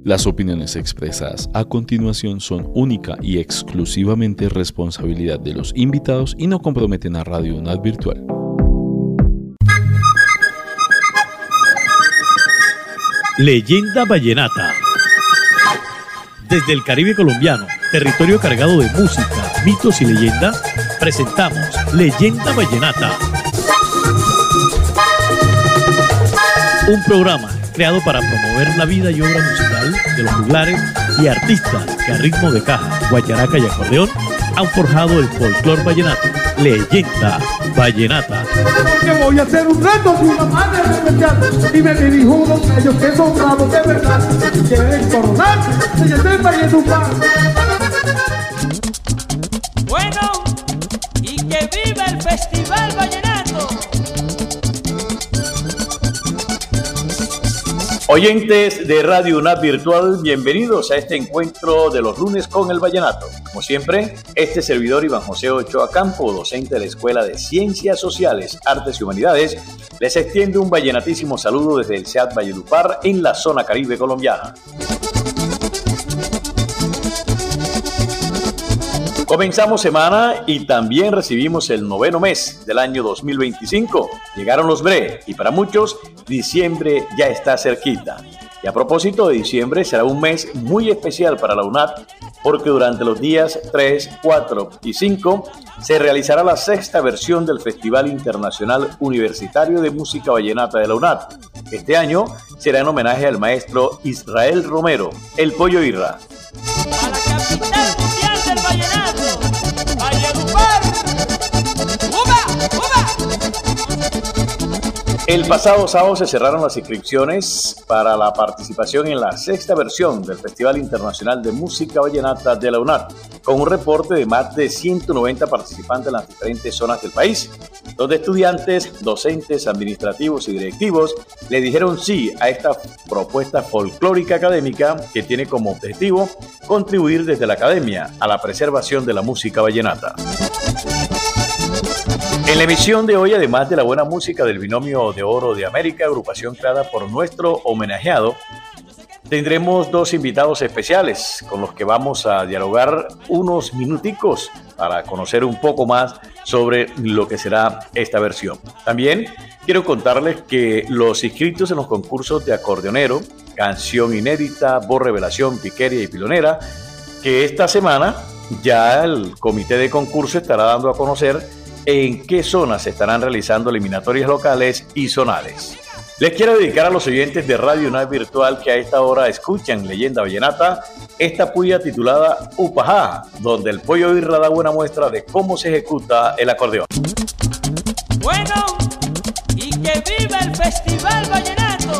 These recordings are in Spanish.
Las opiniones expresadas a continuación son única y exclusivamente responsabilidad de los invitados y no comprometen a Radio UNAD Virtual. Leyenda Vallenata. Desde el Caribe colombiano, territorio cargado de música, mitos y leyendas, presentamos Leyenda Vallenata. Un programa creado para promover la vida y obra musical de los juglares y artistas que a ritmo de caja, guacharaca y acordeón han forjado el folclor vallenato. Leyenda Vallenata. Porque voy a hacer un reto de una manera especial y me dirijo a unos de ellos que son bravos de verdad. Si quieren coronarse, se llamen Valledupar. Bueno, y que viva el Festival Vallenato. Oyentes de Radio UNAD Virtual, bienvenidos a este encuentro de los lunes con el vallenato. Como siempre, este servidor Iván José Ochoa Campo, docente de la Escuela de Ciencias Sociales, Artes y Humanidades, les extiende un vallenatísimo saludo desde el SEAD Valledupar en la zona Caribe colombiana. Comenzamos semana y también recibimos el 9º mes del año 2025. Llegaron los BRE y para muchos diciembre ya está cerquita. Y a propósito de diciembre, será un mes muy especial para la UNAD porque durante los días 3, 4 y 5 se realizará la 6ª versión del Festival Internacional Universitario de Música Vallenata de la UNAD. Este año será en homenaje al maestro Israel Romero, el Pollo Irra. A la capital mundial del vallenato, Valledupar. ¡Uva! ¡Uva! El pasado sábado se cerraron las inscripciones para la participación en la 6ª versión del Festival Internacional de Música Vallenata de la UNAD, con un reporte de más de 190 participantes en las diferentes zonas del país, donde estudiantes, docentes, administrativos y directivos le dijeron sí a esta propuesta folclórica académica que tiene como objetivo contribuir desde la academia a la preservación de la música vallenata. En la emisión de hoy, además de la buena música del Binomio de Oro de América, agrupación creada por nuestro homenajeado, tendremos dos invitados especiales con los que vamos a dialogar unos minuticos para conocer un poco más sobre lo que será esta versión. También quiero contarles que los inscritos en los concursos de acordeonero, canción inédita, voz revelación, piquería y pilonera, que esta semana ya el comité de concurso estará dando a conocer en qué zonas se estarán realizando eliminatorias locales y zonales. Les quiero dedicar a los oyentes de Radio UNAD Virtual que a esta hora escuchan Leyenda Vallenata esta puya titulada Upajá, donde el Pollo Irra da buena muestra de cómo se ejecuta el acordeón. Bueno, y que viva el Festival Vallenato.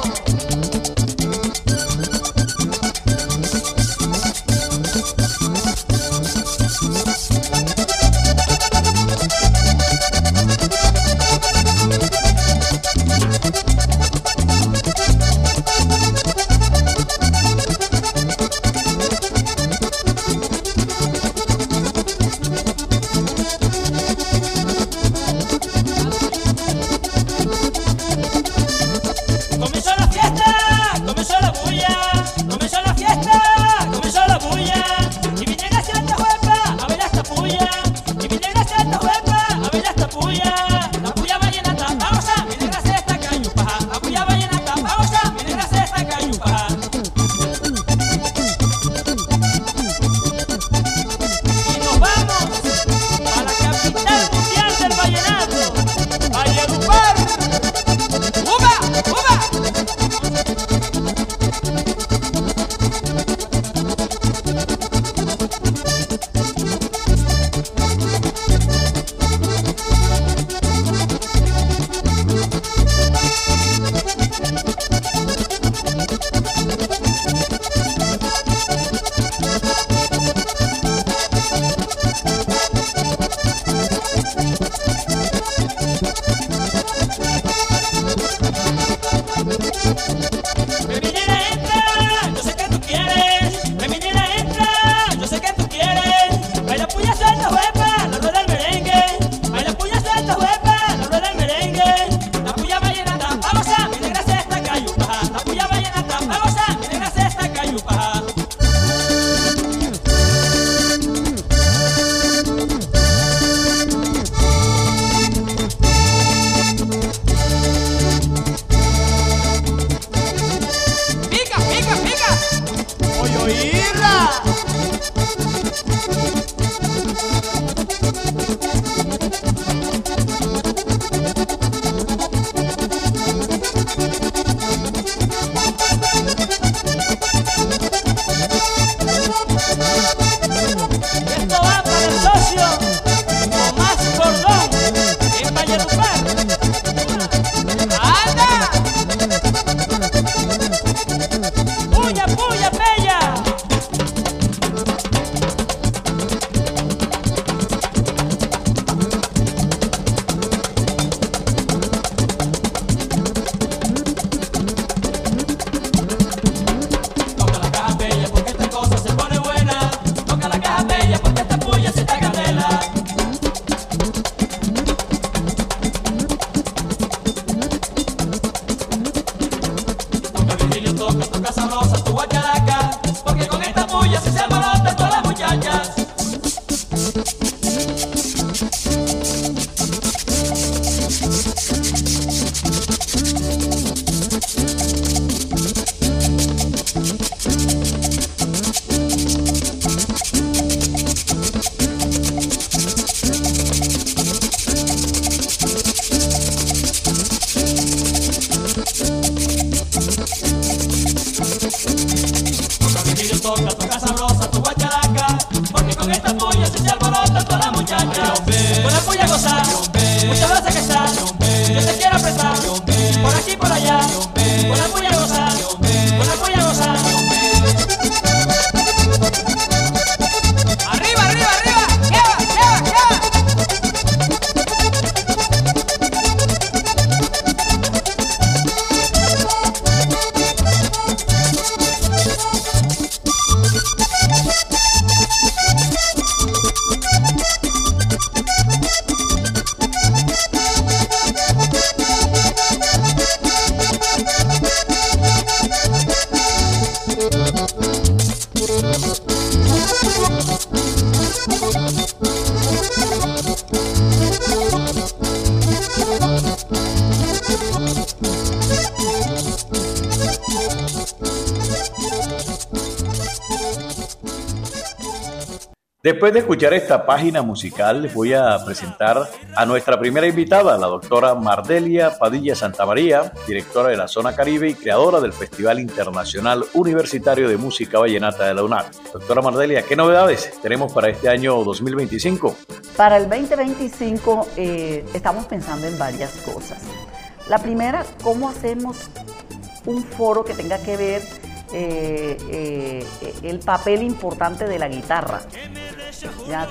oírla. Esto va para el socio Tomás Cordón en Valledupar. ¡Anda! ¡Puya, puya, bella! Toca la caja bella porque esta cosa se pone buena. Toca la caja bella porque esta puya se está candela. Toca Virgilio, toca sabrosa tu guacharaca, porque con esta puya se alborotan todas las muchachas. Toca Virgilio, toca sabrosa tu guacharaca, porque con esta puya se alborotan todas las muchachas. Con la puya gozar, mucha brasa que está, yo te quiero apretar, por aquí por allá. Con la puya gozar, con la puya gozar. Arriba, arriba, arriba, lleva, lleva, lleva. Después de escuchar esta página musical, les voy a presentar a nuestra primera invitada, la doctora Mardelia Padilla Santamaría, directora de la Zona Caribe y creadora del Festival Internacional Universitario de Música Vallenata de la UNAV. Doctora Mardelia, ¿qué novedades tenemos para este año 2025? Para el 2025 estamos pensando en varias cosas. La primera, ¿cómo hacemos un foro que tenga que ver el papel importante de la guitarra, ya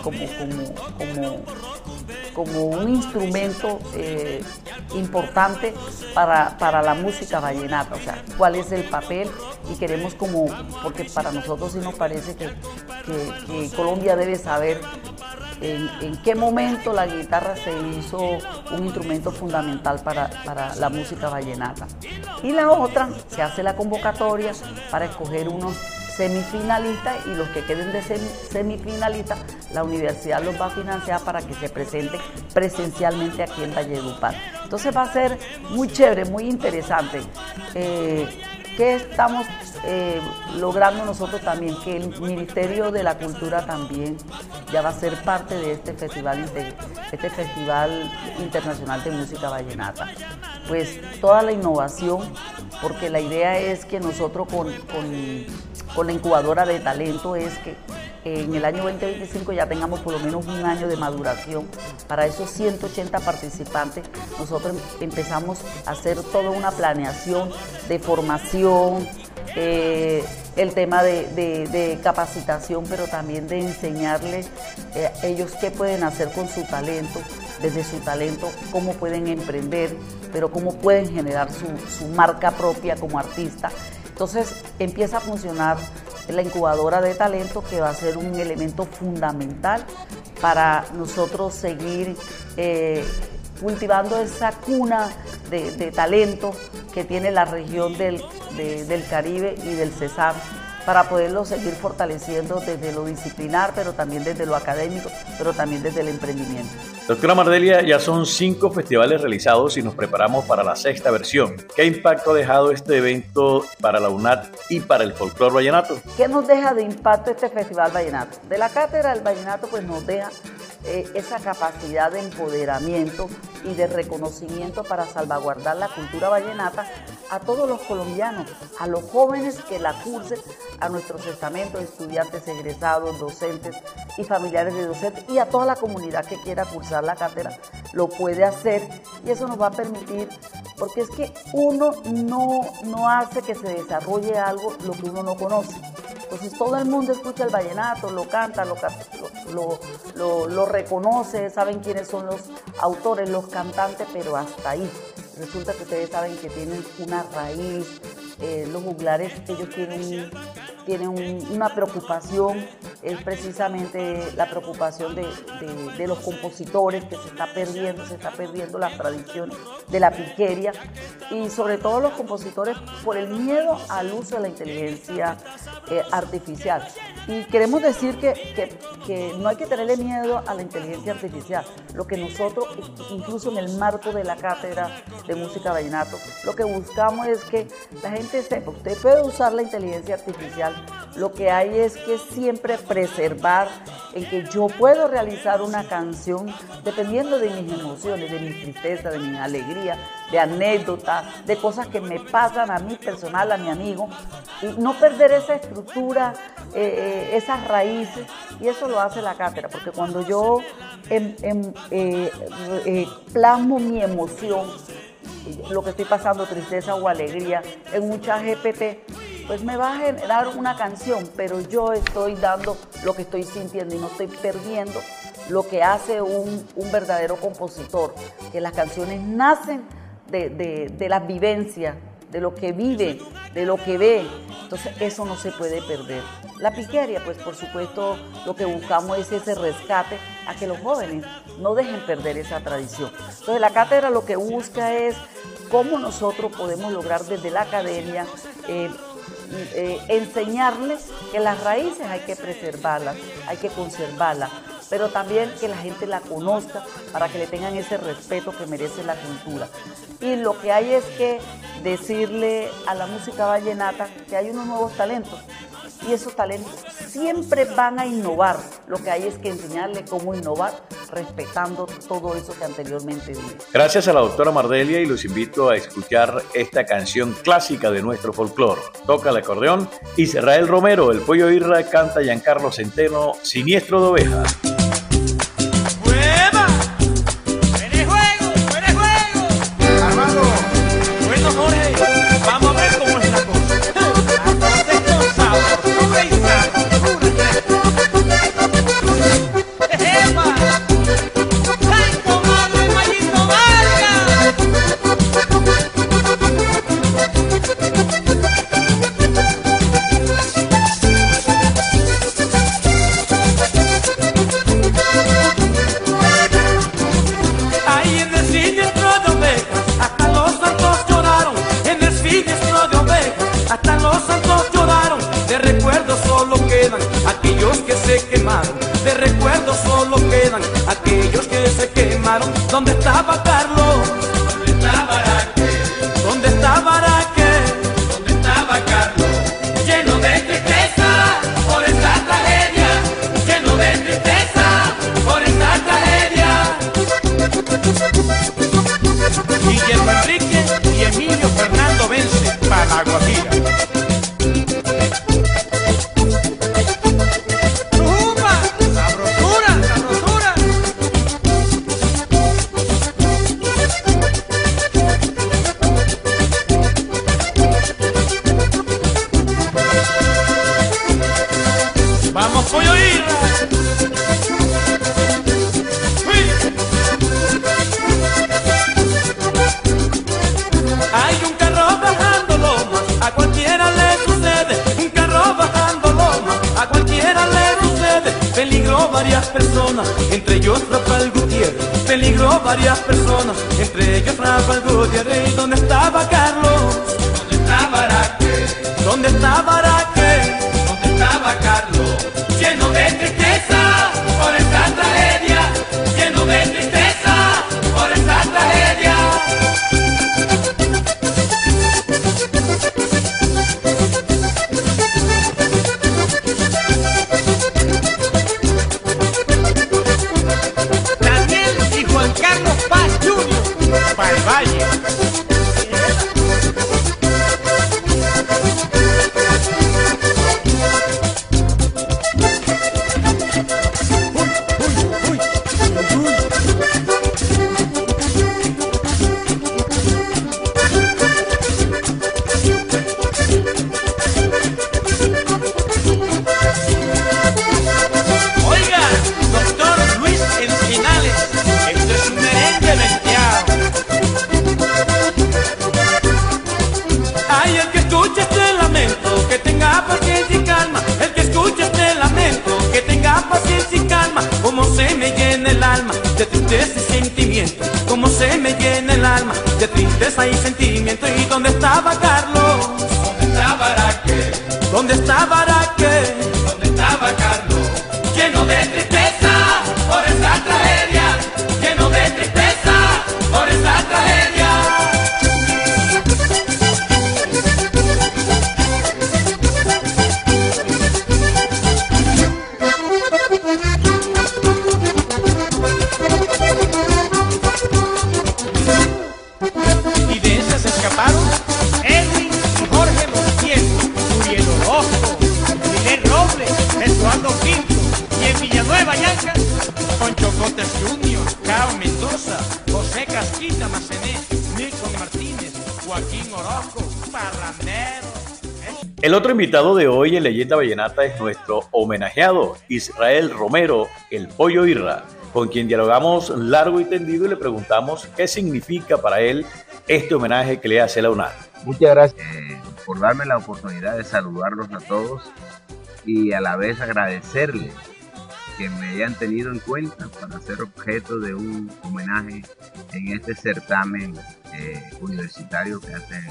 como un instrumento importante para la música vallenata? O sea, ¿cuál es el papel? Y queremos porque para nosotros sí nos parece que Colombia debe saber en qué momento la guitarra se hizo un instrumento fundamental para la música vallenata. Y la otra, se hace la convocatoria para escoger unos semifinalistas, y los que queden de semifinalistas, la universidad los va a financiar para que se presenten presencialmente aquí en Valledupar. Entonces va a ser muy chévere, muy interesante. ¿Qué estamos logrando nosotros también? Que el Ministerio de la Cultura también ya va a ser parte de este Festival Internacional de Música Vallenata. Pues toda la innovación, porque la idea es que nosotros con la incubadora de talento es que en el año 2025 ya tengamos por lo menos un año de maduración. Para esos 180 participantes, nosotros empezamos a hacer toda una planeación de formación, el tema de capacitación, pero también de enseñarles ellos qué pueden hacer con su talento, desde su talento, cómo pueden emprender, pero cómo pueden generar su marca propia como artista. Entonces empieza a funcionar la incubadora de talento, que va a ser un elemento fundamental para nosotros seguir cultivando esa cuna de talento que tiene la región del Caribe y del Cesar, para poderlo seguir fortaleciendo desde lo disciplinar, pero también desde lo académico, pero también desde el emprendimiento. Doctora Mardelia, ya son 5 festivales realizados y nos preparamos para la 6ª versión. ¿Qué impacto ha dejado este evento para la UNAD y para el folclore vallenato? ¿Qué nos deja de impacto este Festival Vallenato? De la Cátedra del Vallenato pues nos deja esa capacidad de empoderamiento y de reconocimiento para salvaguardar la cultura vallenata a todos los colombianos, a los jóvenes que la cursen, a nuestros estamentos, estudiantes egresados, docentes y familiares de docentes, y a toda la comunidad que quiera cursar la cátedra lo puede hacer, y eso nos va a permitir, porque es que uno no hace que se desarrolle algo lo que uno no conoce. Entonces todo el mundo escucha el vallenato, lo canta, lo reconoce, saben quiénes son los autores, los cantantes, pero hasta ahí. Resulta que ustedes saben que tienen una raíz, los juglares, ellos tienen una preocupación, es precisamente la preocupación de los compositores, que se está perdiendo las tradiciones de la piquería, y sobre todo los compositores por el miedo al uso de la inteligencia artificial. Y queremos decir que no hay que tenerle miedo a la inteligencia artificial. Lo que nosotros, incluso en el marco de la Cátedra de Música Vallenato, lo que buscamos es que la gente sepa, usted puede usar la inteligencia artificial, lo que hay es que siempre preservar en que yo puedo realizar una canción dependiendo de mis emociones, de mi tristeza, de mi alegría, de anécdotas, de cosas que me pasan a mí personal, a mi amigo, y no perder esa estructura, esas raíces, y eso lo hace la cátedra, porque cuando yo plasmo mi emoción, lo que estoy pasando, tristeza o alegría, en un chat GPT, pues me va a generar una canción, pero yo estoy dando lo que estoy sintiendo y no estoy perdiendo lo que hace un verdadero compositor, que las canciones nacen de las vivencias, de lo que vive, de lo que ve. Entonces eso no se puede perder. La piquería, pues por supuesto lo que buscamos es ese rescate a que los jóvenes no dejen perder esa tradición. Entonces la cátedra lo que busca es cómo nosotros podemos lograr desde la academia enseñarles que las raíces hay que preservarlas, hay que conservarlas, pero también que la gente la conozca para que le tengan ese respeto que merece la cultura. Y lo que hay es que decirle a la música vallenata que hay unos nuevos talentos, y esos talentos siempre van a innovar. Lo que hay es que enseñarle cómo innovar respetando todo eso que anteriormente dije. Gracias a la doctora Mardelia, y los invito a escuchar esta canción clásica de nuestro folclore. Toca el acordeón Israel Romero, el Pollo Irra, canta Giancarlo Centeno, Siniestro de Ovejas. ¿Dónde estaba Carlos? ¿Dónde estaba Araque? ¿Dónde estaba Araque? ¿Dónde estaba Carlos? Lleno de tristeza por esta tragedia, lleno de tristeza por esta tragedia. Guillermo Enrique y Emilio Fernando Vence para la Guajira. Entre ellos Rafael Gutiérrez, peligró varias personas, entre ellos Rafael Gutiérrez. ¿Dónde estaba Carlos? ¿Dónde estaba Araque? ¿Dónde estaba Araque? de tristeza y sentimiento. Cómo se me llena el alma de tristeza y sentimiento. ¿Y dónde estaba Carlos? ¿Dónde estaba Araque? ¿Dónde estaba Araque? ¿Dónde estaba Carlos? Lleno de tristeza por esa tragedia, lleno de tristeza por esa tragedia. Y de esas escaparon Edwin y Jorge Montiel, Uriel Orozco, Miguel Robles, Eduardo Pinto, y en Villanueva Yanca, Concho Cotes Jr., Cao Mendoza, José Casquita Macené, Milton Martínez, Joaquín Orozco, Parrandero. El otro invitado de hoy en Leyenda Vallenata es nuestro homenajeado, Israel Romero, el Pollo Irra, con quien dialogamos largo y tendido y le preguntamos qué significa para él este homenaje que le hace la UNAD. Muchas gracias por darme la oportunidad de saludarlos a todos y a la vez agradecerles que me hayan tenido en cuenta para ser objeto de un homenaje en este certamen universitario que hacen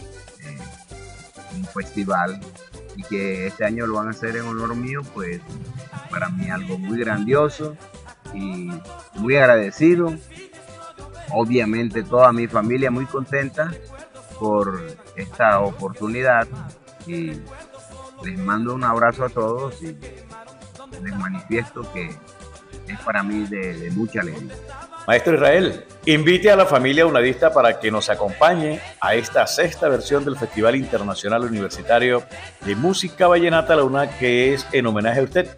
un festival y que este año lo van a hacer en honor mío. Pues para mí algo muy grandioso y muy agradecido. Obviamente toda mi familia muy contenta por esta oportunidad y les mando un abrazo a todos y les manifiesto que es para mí de mucha alegría. Maestro Israel, invite a la familia unadista para que nos acompañe a esta 6ª versión del Festival Internacional Universitario de Música Vallenata La UNAD, que es en homenaje a usted.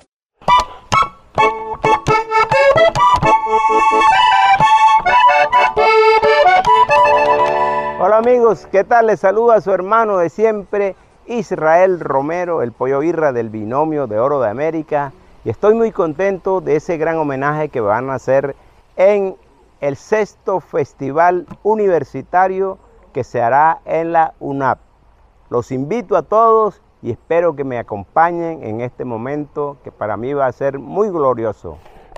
Hola amigos, ¿qué tal? Les saluda a su hermano de siempre, Israel Romero, el Pollo Irra del Binomio de Oro de América, y estoy muy contento de ese gran homenaje que van a hacer en el 6º Festival Universitario que se hará en la UNAP. Los invito a todos y espero que me acompañen en este momento que para mí va a ser muy glorioso.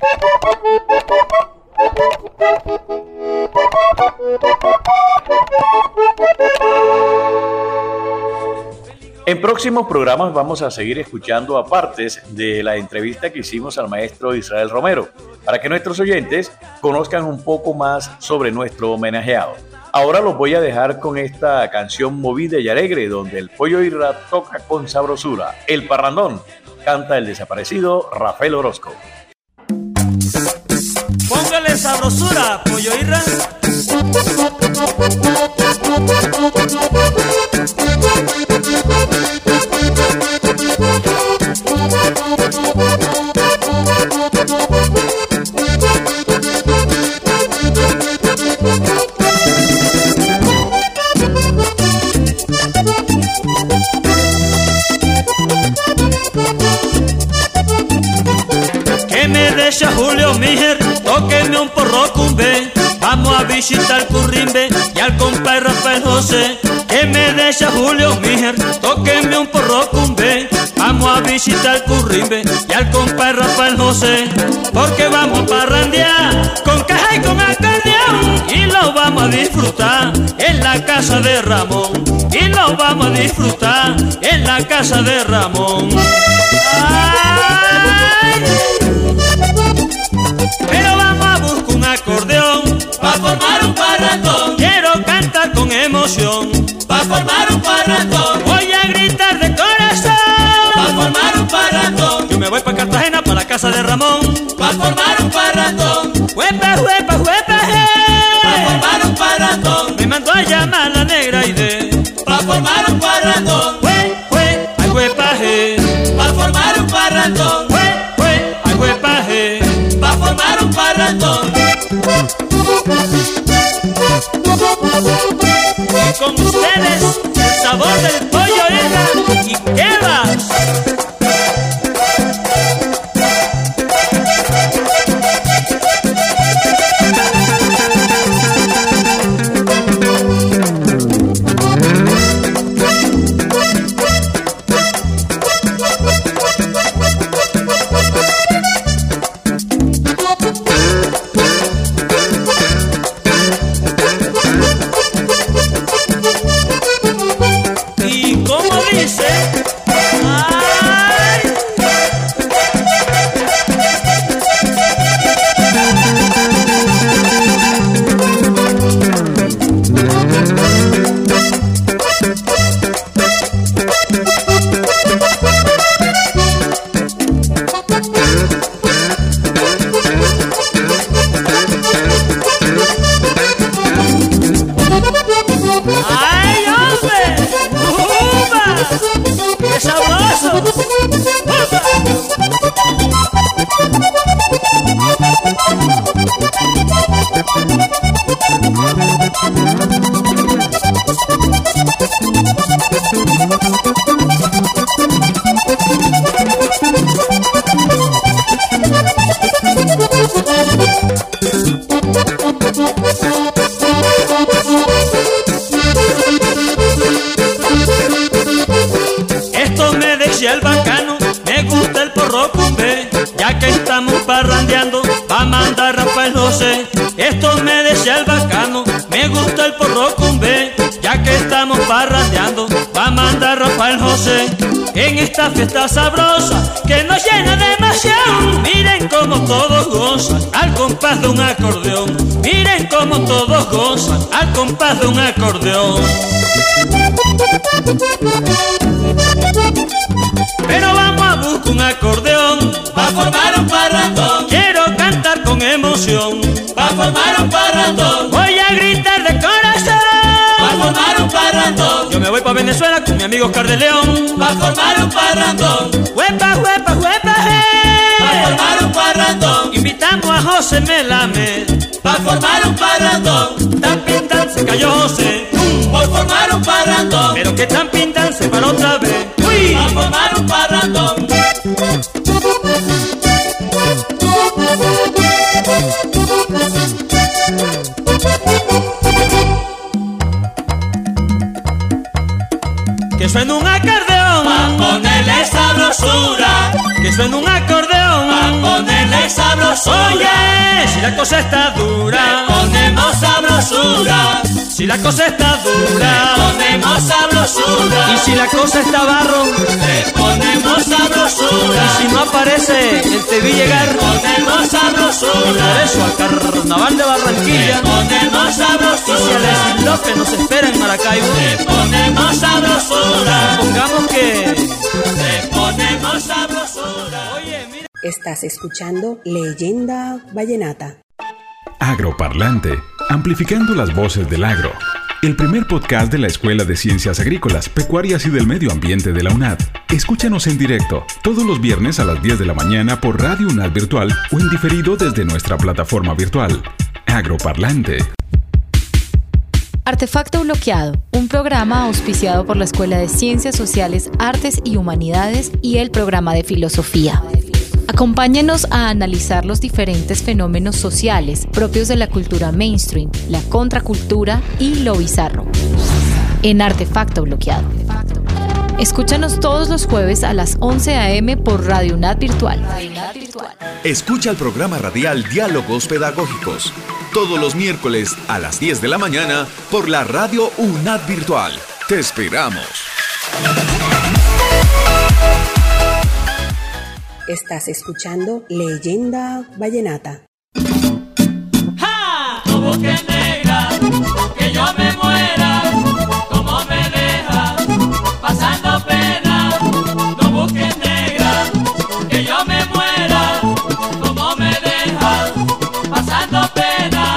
En próximos programas vamos a seguir escuchando apartes de la entrevista que hicimos al maestro Israel Romero, para que nuestros oyentes conozcan un poco más sobre nuestro homenajeado. Ahora los voy a dejar con esta canción movida y alegre, donde el Pollo Irra toca con sabrosura. El parrandón canta el desaparecido Rafael Orozco. Póngale sabrosura, Pollo Irra. Que me deja Julio Mijer, tóqueme un porro cumbe. Vamos a visitar Currimbe y al compa Rafael José. Que me deja Julio Mijer, tóqueme un porro cumbe. Vamos a visitar Currimbe y al compa Rafael José. Porque vamos a parrandear con caja y con acordeón, y lo vamos a disfrutar en la casa de Ramón. Y lo vamos a disfrutar en la casa de Ramón. ¡Ay! Pero vamos a buscar un acordeón pa' formar un parrandón. Quiero cantar con emoción pa' formar un parrandón. Voy a gritar de corazón pa' formar un parrandón. Yo me voy pa' Cartagena, pa' la casa de Ramón, pa' formar un parrandón. Huepa, huepa, huepa, pa' formar un parrandón. Me mandó a llamar la negra Aide pa' formar un parrandón. Hue, hue, ay huepa, pa' formar un parrandón. Hue, hue, ay huepa, pa' formar un parrandón. Y con ustedes el sabor del Pollo Irra y ¿qué vas? dice, ay. ¡Ay, hombre! ¡Upa! ¡Qué sabroso! ¡Upa! Esto me decía el bacano, me gusta el porro cumbé, ya que estamos parrandeando, va a mandar Rafael José. Esto me decía el bacano, me gusta el porro cumbé, ya que estamos parrandeando, va a mandar Rafael José. En esta fiesta sabrosa que nos llena de emoción, miren como todos gozan al compás de un acordeón. Miren como todos gozan al compás de un acordeón. Pero vamos a buscar un acordeón va a formar un parrandón. Quiero cantar con emoción va a formar un parrandón. Voy a gritar de corazón va a formar un parrandón. Yo me voy pa' Venezuela con mi amigo Oscar de León va a formar un parrandón. Huepa, huepa, huepa, va a formar un parrandón. Invitamos a José Melamed va a formar un parrandón. Tan pintan se cayó José por formar un parrandón. Pero que tan pintan se paró otra vez. ¡Uy! Va a formar un parrandón. Que suene un acordeón pa' ponerle sabrosura. Que suene un acordeón pa' ponerle sabrosura. Oye, si la cosa está dura, le ponemos sabrosura. Si la cosa está dura, le ponemos sabrosura. Y si la cosa está barro, le ponemos sabrosura. Y si no aparece el te vi llegar, le ponemos sabrosura. Por eso al carnaval de Barranquilla, le ponemos sabrosura. Y si Alexis López nos espera en Maracaibo, le ponemos sabrosura. Pongamos que le ponemos sabrosura. Oye, mira. Estás escuchando Leyenda Vallenata. Agroparlante, amplificando las voces del agro. El primer podcast de la Escuela de Ciencias Agrícolas, Pecuarias y del Medio Ambiente de la UNAD. Escúchanos en directo todos los viernes a las 10 de la mañana por Radio UNAD Virtual o en diferido desde nuestra plataforma virtual. Agroparlante. Artefacto Bloqueado, un programa auspiciado por la Escuela de Ciencias Sociales, Artes y Humanidades y el programa de Filosofía. Acompáñenos a analizar los diferentes fenómenos sociales propios de la cultura mainstream, la contracultura y lo bizarro. En Artefacto Bloqueado. Escúchanos todos los jueves a las 11 a.m. por Radio UNAD Virtual. Escucha el programa radial Diálogos Pedagógicos todos los miércoles a las 10 de la mañana por la Radio UNAD Virtual. Te esperamos. Estás escuchando Leyenda Vallenata. ¡Ja! No busques negra, que yo me muera, como me deja, pasando pena. No busques negra, que yo me muera, como me deja, pasando pena.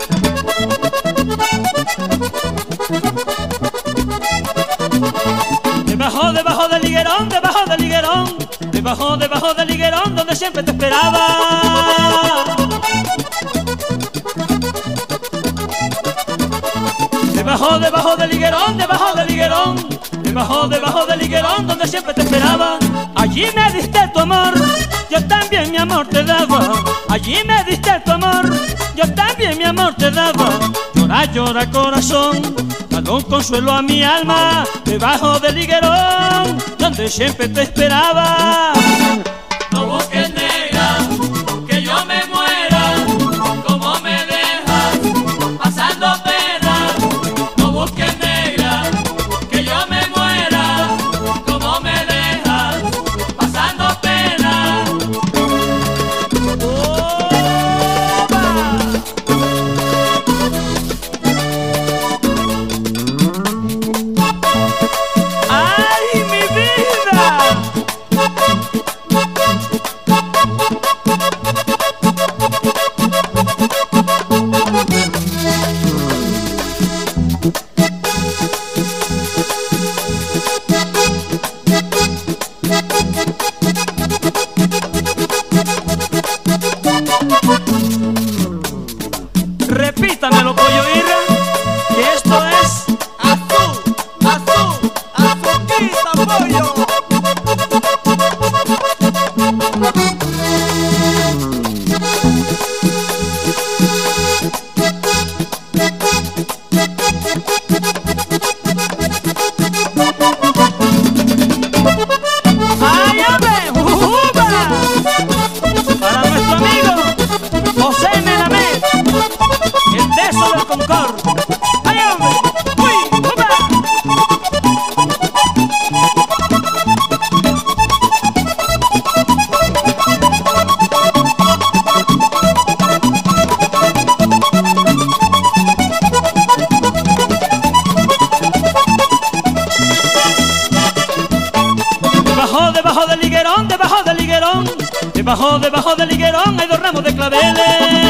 Debajo del higuerón, debajo del higuerón, debajo del higuerón donde siempre te esperaba. Debajo del higuerón, debajo del higuerón, debajo del higuerón donde siempre te esperaba. Allí me diste tu amor, yo también mi amor te daba. Allí me diste tu amor, yo también mi amor te daba. Llora, llora corazón, dale un consuelo a mi alma. Debajo del higuerón donde siempre te esperaba. No busques negra, que yo me muera, como me dejas, pasando pena. No busques negra, que yo me muera, Debajo del higuerón hay dos ramos de claveles.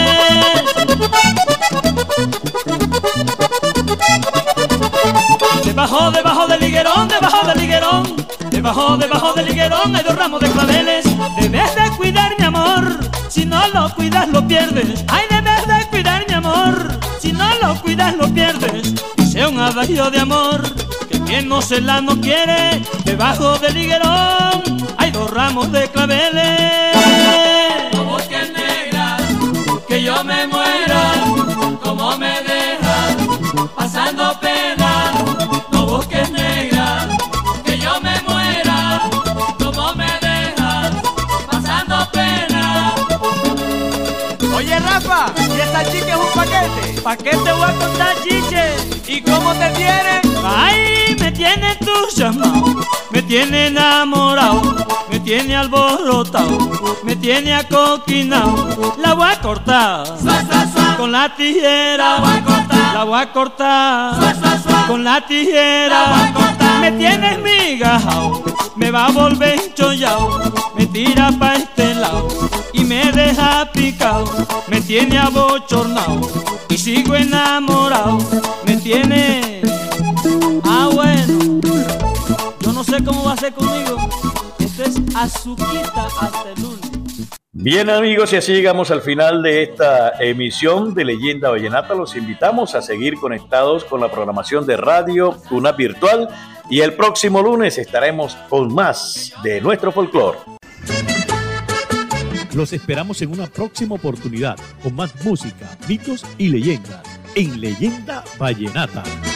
Debajo del higuerón, debajo del higuerón hay dos ramos de claveles. Debes de cuidar mi amor, si no lo cuidas lo pierdes. Ay, debes de cuidar mi amor, si no lo cuidas lo pierdes. Dice un adagio de amor, que quien no se la no quiere. Debajo del higuerón hay dos ramos de claveles. No busques negra, que yo me muera, como me dejas pasando pena. No busques negra, que yo me muera, como me dejas pasando pena. Oye Rafa, ¿y esta chica es un paquete? ¿Pa' qué te voy a contar, chiche? ¿Y cómo te tiene? Ay, me tiene entusiasmado, me tiene enamorado, me tiene alborotado, me tiene acoquinado. La voy a cortar, con la tijera. La voy a cortar, con la tijera. Me tiene esmigajao, me va a volver enchollao. Me tira pa' este lado y me deja picado. Me tiene abochornado y sigo enamorado. Me tiene... Ah, bueno, yo no sé cómo va a ser conmigo. Esto es azuquita hasta el lunes. Bien, amigos, y así llegamos al final de esta emisión de Leyenda Vallenata. Los invitamos a seguir conectados con la programación de Radio UNAD Virtual y el próximo lunes estaremos con más de nuestro folclore. Los esperamos en una próxima oportunidad con más música, mitos y leyendas en Leyenda Vallenata.